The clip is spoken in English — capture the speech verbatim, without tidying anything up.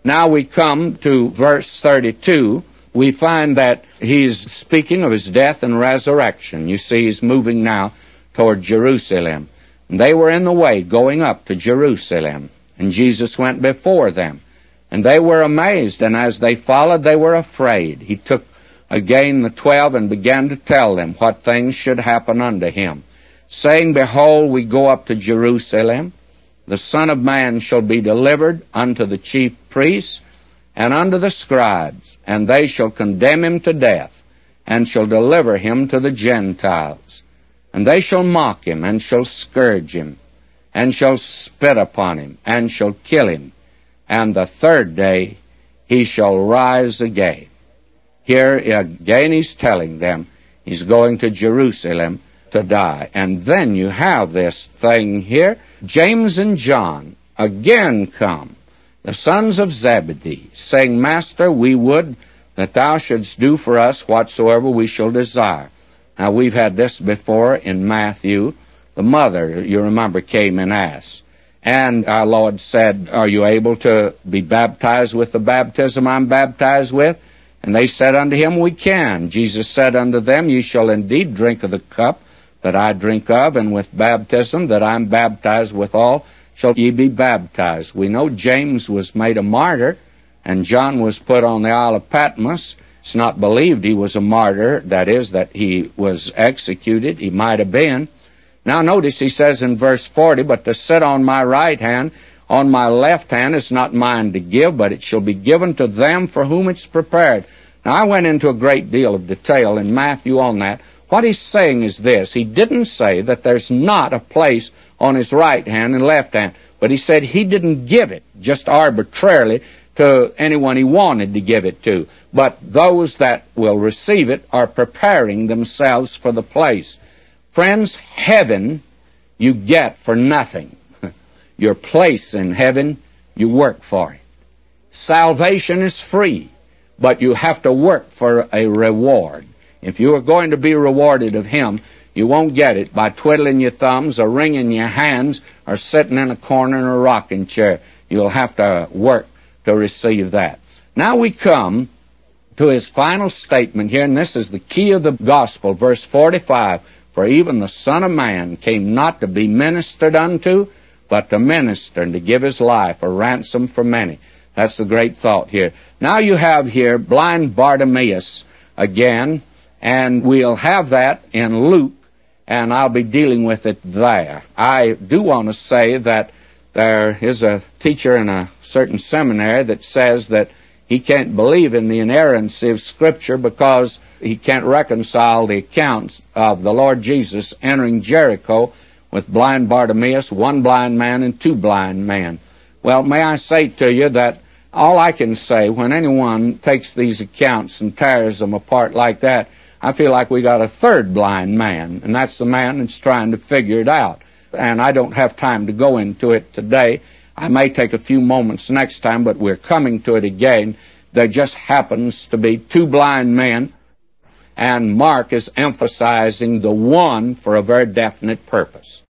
Now we come to verse thirty-two. We find that he's speaking of his death and resurrection. You see, he's moving now toward Jerusalem. And they were in the way going up to Jerusalem, and Jesus went before them. And they were amazed, and as they followed, they were afraid. He took again the twelve and began to tell them what things should happen unto him, saying, Behold, we go up to Jerusalem. The Son of Man shall be delivered unto the chief priests and unto the scribes, and they shall condemn him to death, and shall deliver him to the Gentiles. And they shall mock him, and shall scourge him, and shall spit upon him, and shall kill him. And the third day he shall rise again. Here again he's telling them he's going to Jerusalem to die. And then you have this thing here. James and John again come, the sons of Zebedee, saying, Master, we would that thou shouldst do for us whatsoever we shall desire. Now, we've had this before in Matthew. The mother, you remember, came and asked. And our Lord said, Are you able to be baptized with the baptism I'm baptized with? And they said unto him, We can. Jesus said unto them, Ye shall indeed drink of the cup that I drink of, and with baptism that I am baptized withal shall ye be baptized. We know James was made a martyr, and John was put on the Isle of Patmos. It's not believed he was a martyr, that is, that he was executed. He might have been. Now notice he says in verse forty, But to sit on my right hand, on my left hand is not mine to give, but it shall be given to them for whom it's prepared. Now I went into a great deal of detail in Matthew on that. What he's saying is this. He didn't say that there's not a place on his right hand and left hand, but he said he didn't give it just arbitrarily to anyone he wanted to give it to. But those that will receive it are preparing themselves for the place. Friends, heaven you get for nothing. Your place in heaven, you work for it. Salvation is free, but you have to work for a reward. If you are going to be rewarded of him, you won't get it by twiddling your thumbs or wringing your hands or sitting in a corner in a rocking chair. You'll have to work to receive that. Now we come to his final statement here, and this is the key of the gospel, verse forty-five. For even the Son of Man came not to be ministered unto, but to minister and to give his life a ransom for many. That's the great thought here. Now you have here blind Bartimaeus again, and we'll have that in Luke, and I'll be dealing with it there. I do want to say that there is a teacher in a certain seminary that says that he can't believe in the inerrancy of Scripture because he can't reconcile the accounts of the Lord Jesus entering Jericho with blind Bartimaeus, one blind man and two blind men. Well, may I say to you that all I can say when anyone takes these accounts and tears them apart like that, I feel like we got a third blind man, and that's the man that's trying to figure it out. And I don't have time to go into it today. I may take a few moments next time, but we're coming to it again. There just happens to be two blind men, and Mark is emphasizing the one for a very definite purpose.